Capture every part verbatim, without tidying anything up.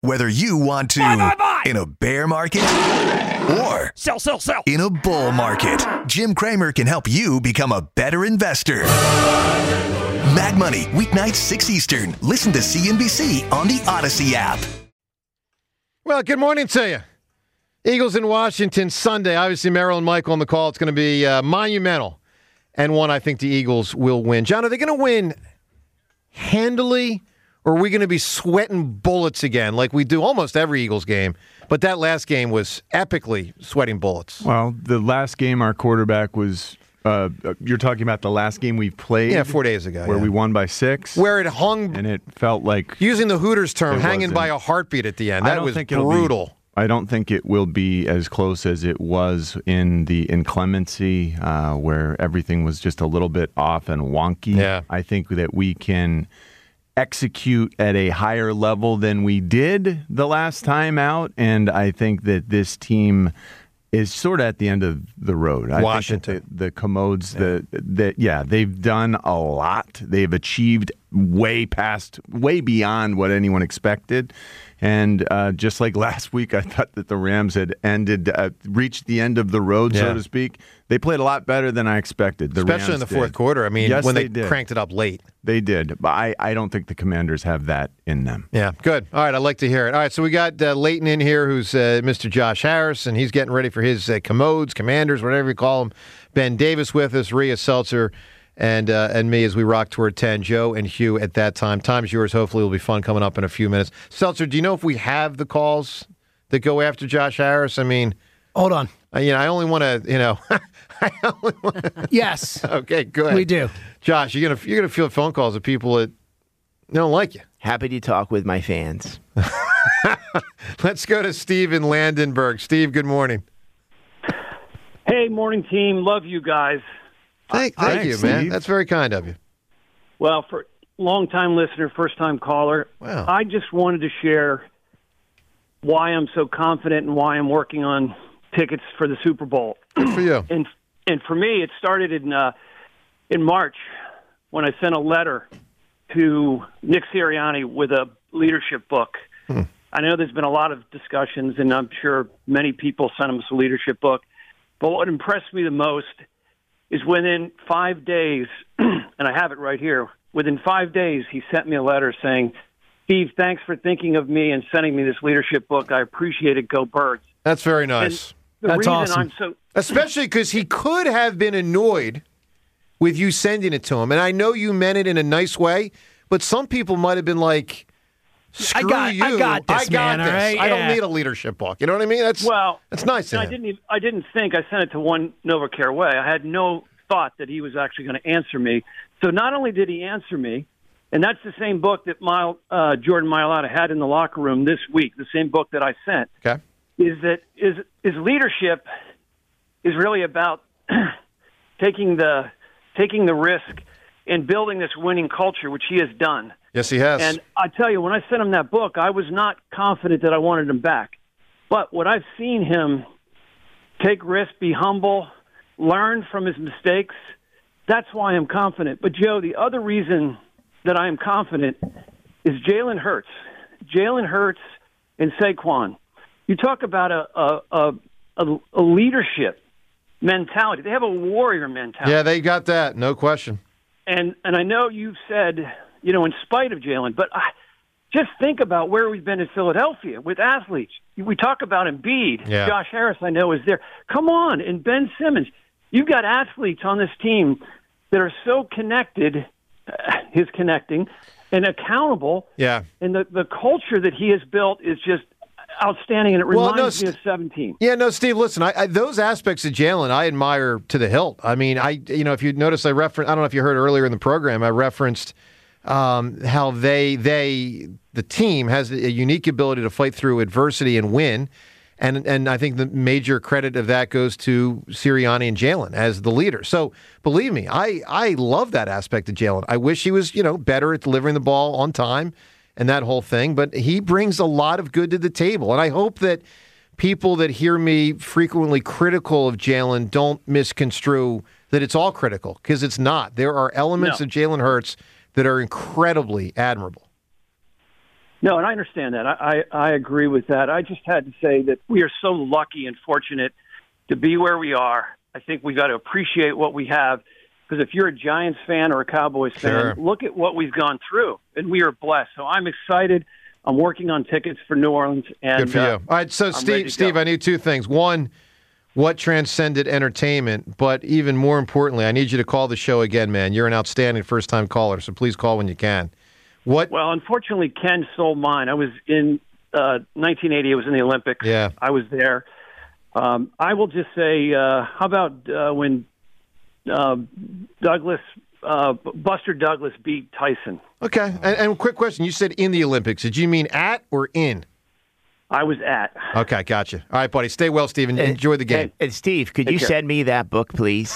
Whether you want to Buy, buy, buy. in a bear market or Sell, sell, sell. in a bull market, Jim Cramer can help you become a better investor. Mag Money, weeknights six Eastern. Listen to C N B C on the Odyssey app. Well, good morning to you. Eagles in Washington Sunday. Obviously, Merrill and Michael on the call. It's going to be uh, monumental, and one I think the Eagles will win. John, are they going to win handily, or are we going to be sweating bullets again like we do almost every Eagles game? But that last game was epically sweating bullets. Well, the last game our quarterback was uh, – you're talking about the last game we played? Yeah, four days ago. Where yeah. we won by six? Where it hung – and it felt like – using the Hooters term, hanging wasn't. by a heartbeat at the end. I That don't was think it'll brutal. Be, I don't think it will be as close as it was in the inclemency uh, where everything was just a little bit off and wonky. Yeah. I think that we can – execute at a higher level than we did the last time out, and I think that this team is sort of at the end of the road. I Washington. think that the, the Commodes, yeah. the, the yeah, they've done a lot. They've achieved way past, way beyond what anyone expected. And uh, just like last week, I thought that the Rams had ended, uh, reached the end of the road, yeah. so to speak. They played a lot better than I expected. The Especially Rams in the did. fourth quarter. I mean, yes, when they, they did. cranked it up late. They did, but I, I don't think the Commanders have that in them. Yeah, good. All right, I'd like to hear it. All right, so we got uh, Leighton in here, who's uh, Mister Josh Harris, and he's getting ready for his uh, commodes, commanders, whatever you call them. Ben Davis with us, Rhea Seltzer, and uh, and me as we rock toward ten. Joe and Hugh at that time. Time's yours. Hopefully it'll be fun coming up in a few minutes. Seltzer, do you know if we have the calls that go after Josh Harris? I mean... Hold on. Uh, you know, I only want to, you know... I only wanna... Yes. Okay, good. We do. Josh, you're going to you're gonna field phone calls of people that don't like you. Happy to talk with my fans. Let's go to Steve in Landenberg. Steve, good morning. Hey, morning team. Love you guys. Thank, thank Thanks, you, man. Steve. That's very kind of you. Well, for long-time listener, first-time caller, Wow. I just wanted to share why I'm so confident and why I'm working on tickets for the Super Bowl. Good for you. And and for me, it started in uh, in March when I sent a letter to Nick Sirianni with a leadership book. Hmm. I know there's been a lot of discussions, and I'm sure many people sent him a leadership book. But what impressed me the most is within five days, and I have it right here, within five days he sent me a letter saying, Steve, thanks for thinking of me and sending me this leadership book. I appreciate it. Go Birds. That's very nice. The That's reason awesome. I'm so Especially because he could have been annoyed with you sending it to him. And I know you meant it in a nice way, but some people might have been like, screw I got- you. I got this, I got man, all this. right? I don't Yeah. need a leadership book. You know what I mean? That's well. that's nice. And of I him. didn't. Even, I didn't think I sent it to One Novacare Way. I had no thought that he was actually going to answer me. So not only did he answer me, and that's the same book that Mile, uh, Jordan Mailata had in the locker room this week. The same book that I sent. Okay. Is that is is leadership is really about taking the taking the risk and building this winning culture, which he has done. Yes, he has. And I tell you, when I sent him that book, I was not confident that I wanted him back. But what I've seen him take risks, be humble, learn from his mistakes, that's why I'm confident. But, Joe, the other reason that I am confident is Jalen Hurts. Jalen Hurts and Saquon. You talk about a, a, a, a, a leadership mentality. They have a warrior mentality. yeah, they got that. No question. And and I know you've said, you know, in spite of Jalen, but I, just think about where we've been in Philadelphia with athletes. We talk about Embiid. Yeah. Josh Harris, I know, is there. Come on, and Ben Simmons. You've got athletes on this team that are so connected, uh, his connecting, and accountable. Yeah. And the, the culture that he has built is just outstanding, and it Well, reminds no, me of seventeen. Yeah, no, Steve, listen, I, I, those aspects of Jalen I admire to the hilt. I mean, I you know, if you notice, I referenced, I don't know if you heard earlier in the program, I referenced um, how they, they, the team has a unique ability to fight through adversity and win. And and I think the major credit of that goes to Sirianni and Jalen as the leader. So believe me, I, I love that aspect of Jalen. I wish he was, you know, better at delivering the ball on time and that whole thing, but he brings a lot of good to the table. And I hope that people that hear me frequently critical of Jalen don't misconstrue that it's all critical, because it's not. There are elements No. of Jalen Hurts that are incredibly admirable. No, and I understand that. I, I, I agree with that. I just had to say that we are so lucky and fortunate to be where we are. I think we've got to appreciate what we have, because if you're a Giants fan or a Cowboys Sure. fan, look at what we've gone through, and we are blessed. So I'm excited. I'm working on tickets for New Orleans. And, Good for you. uh, All right, so I'm ready Steve, to Steve, go. I need two things. One, what transcended entertainment? But even more importantly, I need you to call the show again, man. You're an outstanding first-time caller, so please call when you can. What? Well, unfortunately, Ken stole mine. I was in uh, nineteen eighty. I was in the Olympics. Yeah. I was there. Um, I will just say, uh, how about uh, when uh, Douglas, uh, Buster Douglas beat Tyson? Okay, and, and quick question. You said in the Olympics. Did you mean at or in? I was at. Okay, gotcha. All right, buddy. Stay well, Steven. Enjoy the game. And Steve, could you care. send me that book, please?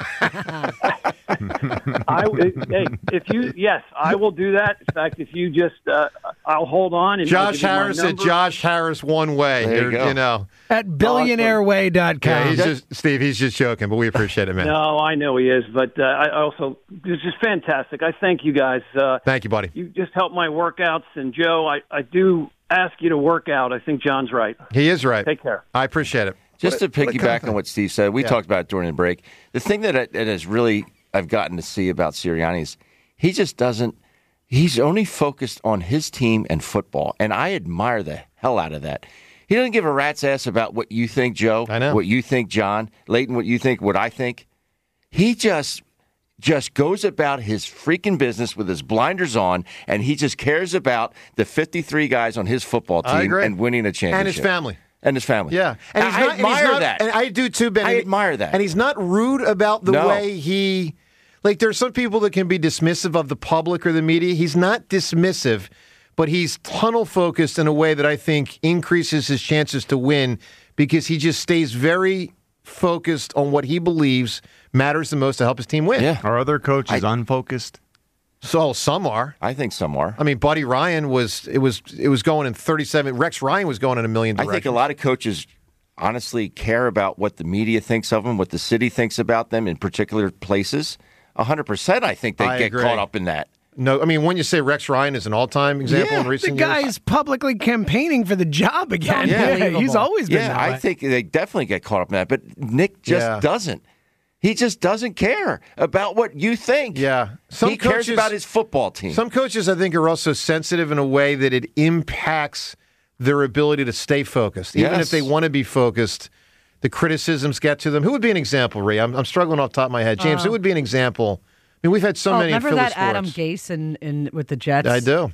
I, hey, if you, yes, I will do that. In fact, if you just, uh, I'll hold on. And I'll Josh give you my Harris at number. Josh Harris one way. There you You're- go. you know. At billionaire way dot com. Yeah, he's just Steve. He's just joking, but we appreciate it, man. No, I know he is, but uh, I also, it's just fantastic. I thank you guys. Uh, Thank you, buddy. you just help my workouts. And Joe, I, I do ask you to work out. I think John's right. He is right. Take care. I appreciate it. Just to What a- what a piggyback compliment. on what Steve said, we Yeah. talked about it during the break. The thing that, I, that is really I've gotten to see about Sirianni is he just doesn't. He's only focused on his team and football, and I admire the hell out of that. He doesn't give a rat's ass about what you think, Joe. I know. What you think, John. Leighton, what you think, what I think. He just just goes about his freaking business with his blinders on, and he just cares about the fifty-three guys on his football I team agree. and winning a championship. And his family. And his family. Yeah, and he's I not, and he's admire not- that. and I do too, Ben. I And- admire that. and he's not rude about the No. way he. Like, there's some people that can be dismissive of the public or the media. He's not dismissive, but he's tunnel focused in a way that I think increases his chances to win, because he just stays very focused on what he believes matters the most to help his team win. Yeah. Are other coaches unfocused? So some are. I think some are. I mean, Buddy Ryan was it was it was going in thirty-seven. Rex Ryan was going in a million I directions. think a lot of coaches honestly care about what the media thinks of them, what the city thinks about them in particular places. A hundred percent, I think they I get agree. caught up in that. No, I mean, when you say Rex Ryan is an all-time example Yeah, in The recent years, guy's publicly campaigning for the job again. Yeah. he's always been Yeah, that I way. think they definitely get caught up in that. But Nick just Yeah. doesn't. He just doesn't care about what you think. yeah, some he cares coaches, about his football team. Some coaches, I think, are also sensitive in a way that it impacts their ability to stay focused, even Yes. if they want to be focused. The criticisms get to them. Who would be an example, Ray? I'm, I'm struggling off the top of my head. James, who would be an example? I mean, we've had so oh, many. remember in Philly that sports. Adam Gase in, in with the Jets? I do.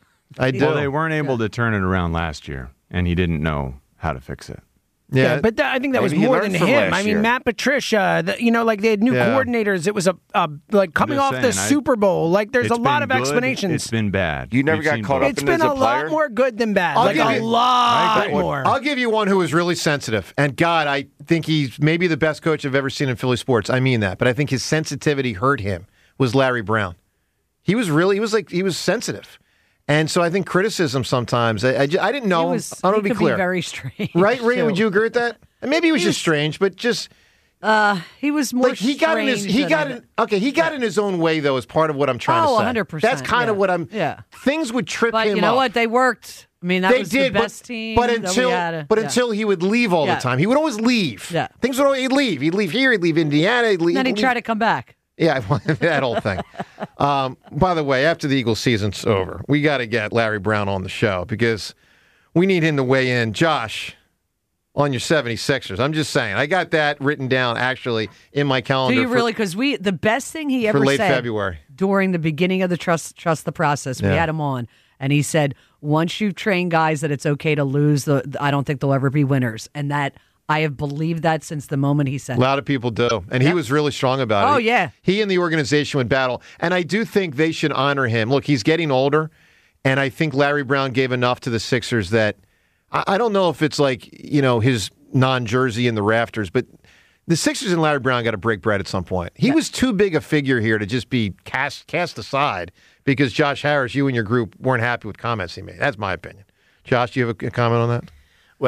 I do. Well, they weren't able to turn it around last year, and he didn't know how to fix it. yeah, Yeah, but that, I think that was Maybe he more learned than from him. last I mean, year. Matt Patricia, the, you know, like they had new Yeah. coordinators. It was a, a like coming just off the saying, I- Super Bowl. Like there's a It's lot been of good, explanations. It's been bad. You never We've got seen caught both. up It's in been as a, a lot player? more good than bad. I'll like give a you- lot I agree. more. I'll give you one who was really sensitive. And God, I think he's maybe the best coach I've ever seen in Philly sports. I mean that. But I think his sensitivity hurt him, was Larry Brown. He was really, he was like, he was sensitive. And so I think criticism sometimes, I, I, ju- I didn't know He him. was, I he want to be could clear. Be very strange. Right, Ray? too. Would you agree with that? And maybe he was He just was- strange, but just Uh, he was more like he got in his strange he than got I- in okay he got in his own way though is part of what I'm trying Oh, to say. one hundred percent, That's kind of yeah. what I'm. Yeah. Things would trip But him you know up. what? They worked. I mean, that They was did, the best but, team but that until we had. but Yeah. until he would leave all Yeah. the time, he would always leave. Yeah. Things would always he'd leave. He'd leave here. He'd leave Indiana. He'd leave. then he'd he'd try leave- to come back. Yeah, that whole thing. Um, by the way, after the Eagles season's over, we got to get Larry Brown on the show because we need him to weigh in. Josh, on your seventy-sixers. I'm just saying. I got that written down actually in my Do calendar. you for- really? Because we the best thing he for ever late said February. during the beginning of the trust trust the process. We Yeah. had him on, and he said, "Once you've trained guys that it's okay to lose, the I don't think they'll ever be winners." And that I have believed that since the moment he said A lot of people do. And he was really strong about it. Oh, yeah. He and the organization would battle. And I do think they should honor him. Look, he's getting older, and I think Larry Brown gave enough to the Sixers that I, I don't know if it's like, you know, his non-jersey in the rafters, but the Sixers and Larry Brown got to break bread at some point. He was too big a figure here to just be cast cast aside because Josh Harris, you and your group weren't happy with comments he made. That's my opinion. Josh, do you have a, a comment on that? Well,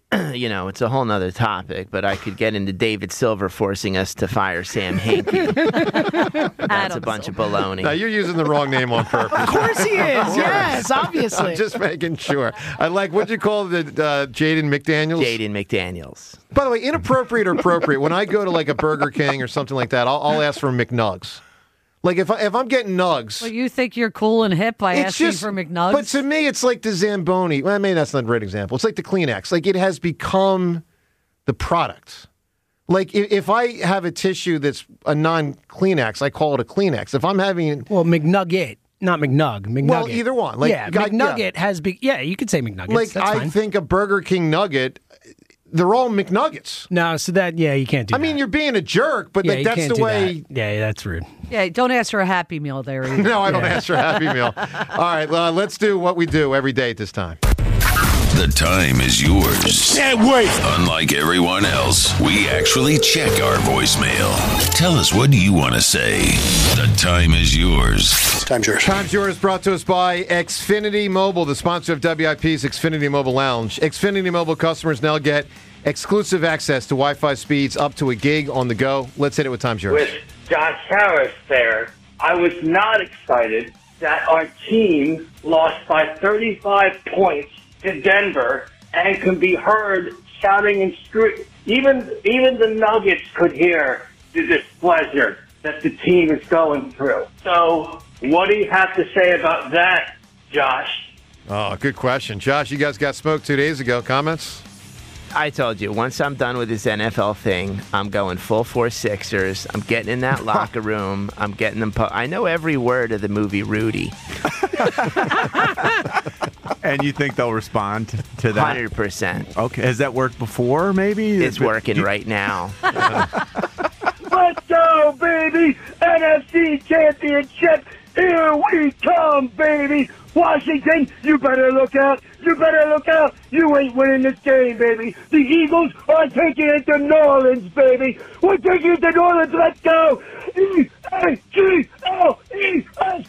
you know, it's a whole nother topic, but I could get into David Silver forcing us to fire Sam Hinkie. That's Adam a bunch Silver. of baloney. Now, you're using the wrong name on purpose. Of course he is. Yes, obviously. I'm just making sure. I like, what'd you call the uh, Jaden McDaniels? Jaden McDaniels. By the way, inappropriate or appropriate, when I go to like a Burger King or something like that, I'll, I'll ask for McNugs. Like if, I, if I'm getting nugs. Well, you think you're cool and hip by It's asking just, for McNuggets? But to me, it's like the Zamboni. Well, maybe that's not a great example. It's like the Kleenex. Like it has become the product. Like if, if I have a tissue that's a non-Kleenex, I call it a Kleenex. If I'm having, Well, McNugget, not McNug. McNugget. well, either one. Like yeah, I- McNugget yeah. has big. Yeah, you could say McNuggets. Like That's I fine. think a Burger King nugget, they're all McNuggets. No, so that yeah, you can't do. I mean, that. you're being a jerk, but yeah, like you that's can't the do way. that. Yeah, that's rude. yeah, don't ask for a Happy Meal there either. No, I don't ask for a Happy Meal. All right, well, let's do what we do every day at this time. The time is yours. Can't wait. Unlike everyone else, we actually check our voicemail. Tell us, what do you want to say? The time is yours. Time's yours. Time's yours, brought to us by Xfinity Mobile, the sponsor of W I P's Xfinity Mobile Lounge. Xfinity Mobile customers now get exclusive access to Wi-Fi speeds up to a gig on the go. Let's hit it with Time's yours. With Josh Harris there, I was not excited that our team lost by thirty-five points to Denver and can be heard shouting and screaming. Even, even the Nuggets could hear the displeasure that the team is going through. So what do you have to say about that, Josh? Oh, good question. Josh, you guys got smoked two days ago. Comments? I told you, once I'm done with this N F L thing, I'm going full force Sixers. I'm getting in that locker room. I'm getting them. Po- I know every word of the movie Rudy. And you think they'll respond to one that? hundred percent. Okay. Has that worked before, maybe? It's working right now. Let's go, baby! N F C Championship! Here we come, baby! Washington, you better look out! You better look out! You ain't winning this game, baby! The Eagles are taking it to New Orleans, baby! We're taking it to New Orleans! Let's go! E A G L E S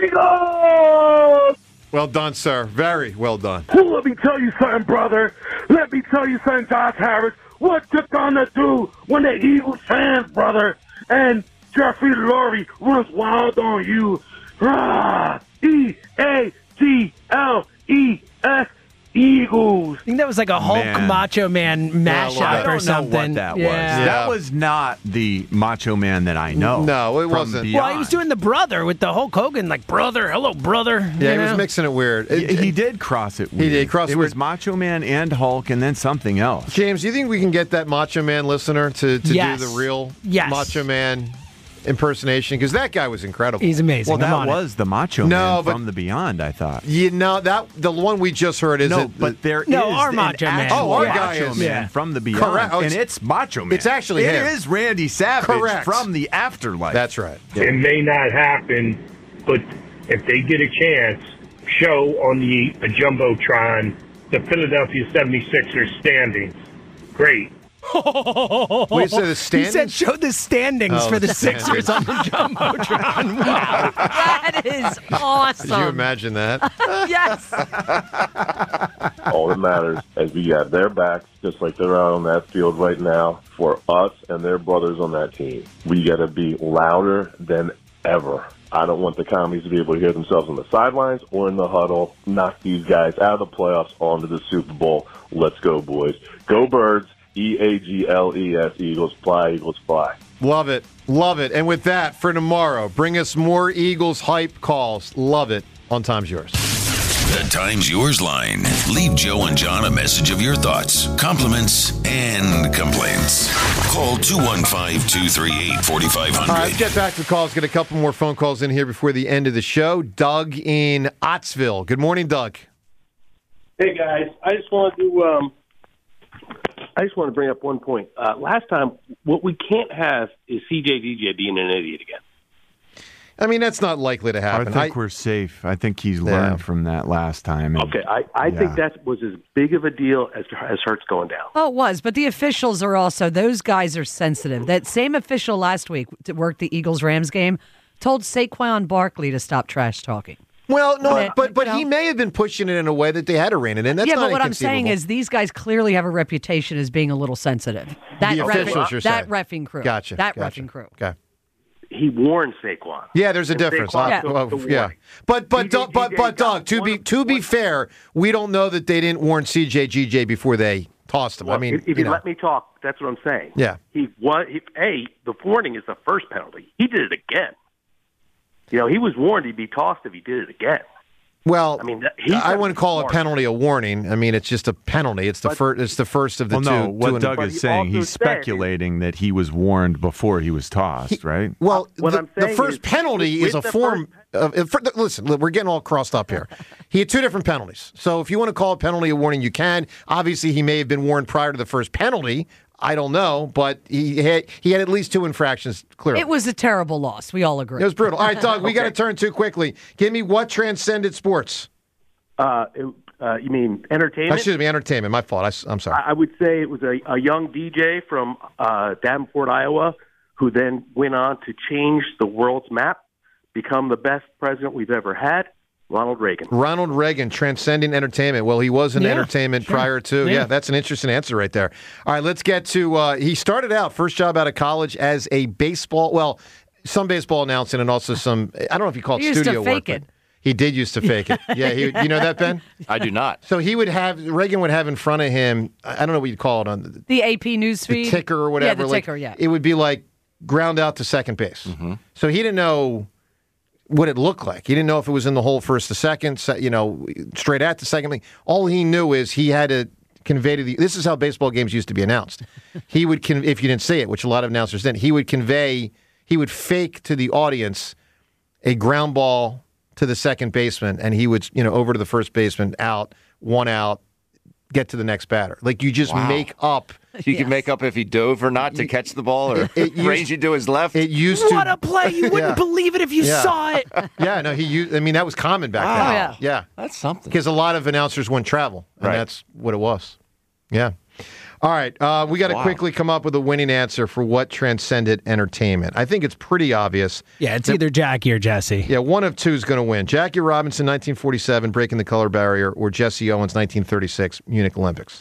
Eagles! Well done, sir. Very well done. Well, let me tell you something, brother. Let me tell you something, Josh Harris. What you gonna do when the Eagles fans, brother, and Jeffrey Lurie runs wild on you? Ah, E A G L E S Eagles. I think that was like a Hulk Man. Macho Man mashup I I or don't know something. what that yeah. was. That was not the Macho Man that I know. No, it from wasn't. Beyond. Well, he was doing the brother with the Hulk Hogan, like brother, hello brother. Yeah, you he was know? mixing it weird. He, It- he did cross it. Weird. did cross it it was weird. Macho Man and Hulk, and then something else. James, do you think we can get that Macho Man listener to, to Yes. do the real Yes. Macho Man impersonation? Because that guy was incredible. He's amazing. Well, I'm that on it. was the Macho No, Man but- from the Beyond. I thought. You know, that the one we just heard is No, it, but there is No, our an Macho Man. actual Oh, our guy Macho is. Man Yeah. from the Beyond, Correct. Oh, and it's- it's Macho Man. it's actually It him. is Randy Savage Correct. from the afterlife. That's right. It may not happen, but if they get a chance, show on the uh, Jumbotron the Philadelphia seventy-sixers standings. Great. What you say, the He standings? said show the standings Oh, for the the Sixers on the Jumbotron. Wow. That is awesome. Could you imagine that? Yes. All that matters is we have their backs, just like they're out on that field right now, for us and their brothers on that team. We got to be louder than ever. I don't want the commies to be able to hear themselves on the sidelines or in the huddle. Knock these guys out of the playoffs onto the Super Bowl. Let's go, boys. Go Birds. E A G L E S, Eagles fly, Eagles fly. Love it. Love it. And with that, for tomorrow, bring us more Eagles hype calls. Love it on Time's Yours. The Time's Yours line. Leave Joe and John a message of your thoughts, compliments, and complaints. Call two one five, two three eight, four five zero All right, let's zero. get back to the calls. Get a couple more phone calls in here before the end of the show. Doug in Ottsville. Good morning, Doug. Hey, guys. I just want to um, I just want to bring up one point. Uh, last time, what we can't have is C J D J being an idiot again. I mean, that's not likely to I happen. think we're safe. I think he's learned from that last time. and- Okay, I, I Yeah. think that was as big of a deal as as Hurts going down. Oh, it was, but the officials are also, those guys are sensitive. That same official last week that worked the Eagles-Rams game told Saquon Barkley to stop trash talking. Well, no, But, but but you know. he may have been pushing it in a way that they had to rein it in. That's yeah, not but what I'm saying inconceivable. is these guys clearly have a reputation as being a little sensitive. That The ref- officials, you're that saying. reffing crew. Gotcha. That gotcha. reffing crew. Okay. He warned Saquon. Yeah, there's a And difference. Saquon I- took well, the yeah, warning. but but C J Doug, but G J but got Doug, to one be of- to be fair, we don't know that they didn't warn C J G J before they tossed him. Well, I mean, if, if you you know, let me talk, that's what I'm saying. Yeah. He was. He, a the warning is the first penalty. He did it again. You know, he was warned he'd be tossed if he did it again. well, I mean, that- he's I got wouldn't call a smart. penalty a warning. I mean, it's just a penalty. It's the But- first. It's the first of the Well, two. no, two what and- Doug But is he saying, also he's said- speculating that he was warned before he was tossed, right? Well, What the, I'm the saying first is, penalty with is a the form of. if- for- Listen, we're getting all crossed up here. He had two different penalties. So if you want to call a penalty a warning, you can. Obviously, he may have been warned prior to the first penalty. I don't know, but he had he had at least two infractions clearly. It was a terrible loss. We all agree. It was brutal. All right, Doug, we got to Okay. turn too quickly. Give me what transcended sports. Uh, it, uh, you mean entertainment? Excuse me, entertainment. My fault. I, am sorry. I I would say it was a, a young D J from uh, Davenport, Iowa, who then went on to change the world's map, become the best president we've ever had, Ronald Reagan. Ronald Reagan, transcending entertainment. Well, he was in Yeah, entertainment sure. prior to. Yeah. Yeah. that's an interesting answer right there. All right, let's get to. Uh, he started out first job out of college as a baseball. Well, some baseball announcing and also some. I don't know if you call it He used to studio work. fake but it. He did used to fake it. Yeah, he, you know that, Ben? I do not. So he would have Reagan would have in front of him. I don't know what you'd call it on the, The A P news the feed. ticker or whatever. Yeah, the like, ticker, yeah. It would be like ground out to second base. So he didn't know what it looked like. He didn't know if it was in the hole first to second, se- you know, straight at the second. All he knew is he had to convey to the. This is how baseball games used to be announced. He would, con, if you didn't see it, which a lot of announcers didn't, he would convey, he would fake to the audience a ground ball to the second baseman, and he would, you know, over to the first baseman, out, one out, get to the next batter. Like you just Wow. make up. You can make up if he dove or not to catch the ball or It used- range you to his left. It used to. What a play! You wouldn't Yeah. believe it if you Yeah. saw it. Yeah, no, he used. I mean, that was common back then. Wow. Oh, yeah. Yeah, That's something. because a lot of announcers wouldn't travel, and Right. that's what it was. Yeah. All right, uh, we got to Wow. quickly come up with a winning answer for what transcended entertainment. I think it's pretty obvious. Yeah, it's either Jackie or Jesse. Yeah, one of two is going to win. Jackie Robinson, nineteen forty-seven, breaking the color barrier, or Jesse Owens, nineteen thirty-six, Munich Olympics.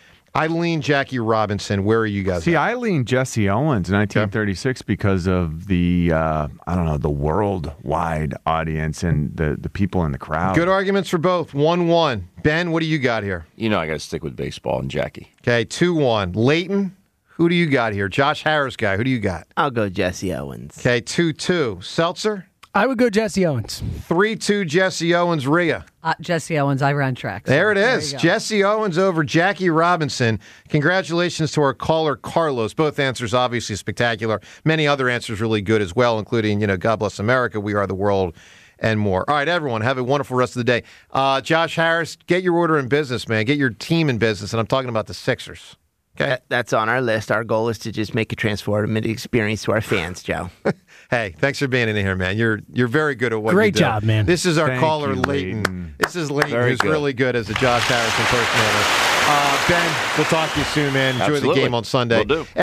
I lean Jackie Robinson. Where are you guys? See, at? I lean Jesse Owens, nineteen thirty-six, because of the uh, I don't know the worldwide audience and the the people in the crowd. Good arguments for both. one one. Ben, what do you got here? You know I got to stick with baseball and Jackie. Okay, two one. Leighton, who do you got here? Josh Harris guy, who do you got? I'll go Jesse Owens. Okay, two two. Seltzer? I would go Jesse Owens. three two Jesse Owens, Rhea. Uh, Jesse Owens, I ran tracks. There it There is. you go. Jesse Owens over Jackie Robinson. Congratulations to our caller, Carlos. Both answers obviously spectacular. Many other answers really good as well, including, you know, God Bless America, We Are the World, and more. All right, everyone, have a wonderful rest of the day. Uh, Josh Harris, get your order in business, man. Get your team in business, and I'm talking about the Sixers. Okay. That- That's on our list. Our goal is to just make a transformative experience to our fans, Joe. Hey, thanks for being in here, man. You're you're very good at what Great you do. job, man. This is our Thank caller, you, Leighton. Leighton. This is Leighton, Very who's good. really good as a Josh Harris impersonator. Uh, Ben, we'll talk to you soon, man. Enjoy Absolutely. the game on Sunday. Will do.